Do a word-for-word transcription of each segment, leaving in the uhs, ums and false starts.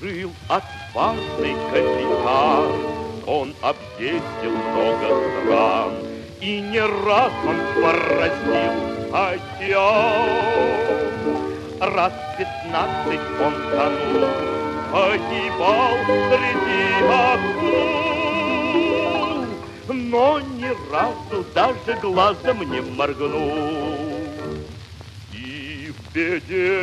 Жил отважный капитан, он объездил много стран, и не раз он поразил океан. Раз пятнадцать он тонул, погибал среди акул, но ни разу даже глазом не моргнул. И в беде,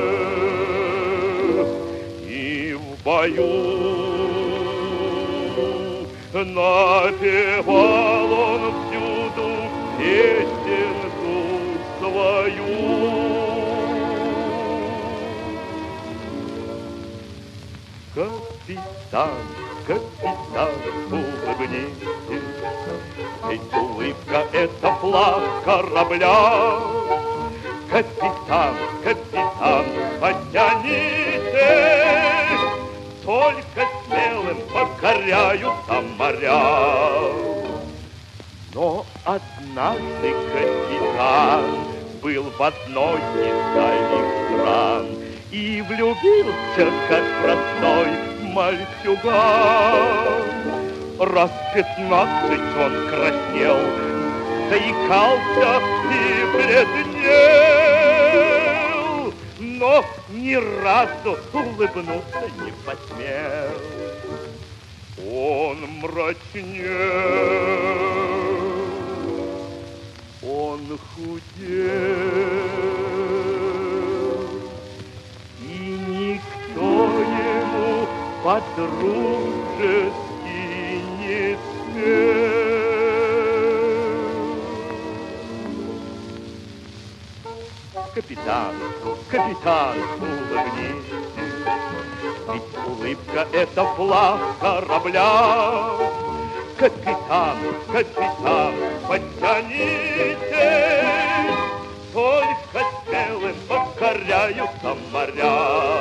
и в бою напевал он всюду песенку свою. Капитан, капитан, улыбнитесь, ведь улыбка — это флаг корабля. Капитан, капитан, потянитесь, только смелым покоряются моря. Но однажды капитан был в одной из дальних стран и влюбился, как простой мальчуган. Раз пятнадцать он краснел, заикался и бледнел, но ни разу улыбнуться не посмел. Он мрачнел, он худел, и никто ему по-дружески не смел. Капитан, капитан, улыбнитесь, ведь улыбка — это флаг корабля. Капитан, капитан, подтянитесь, только смелым покоряются моря.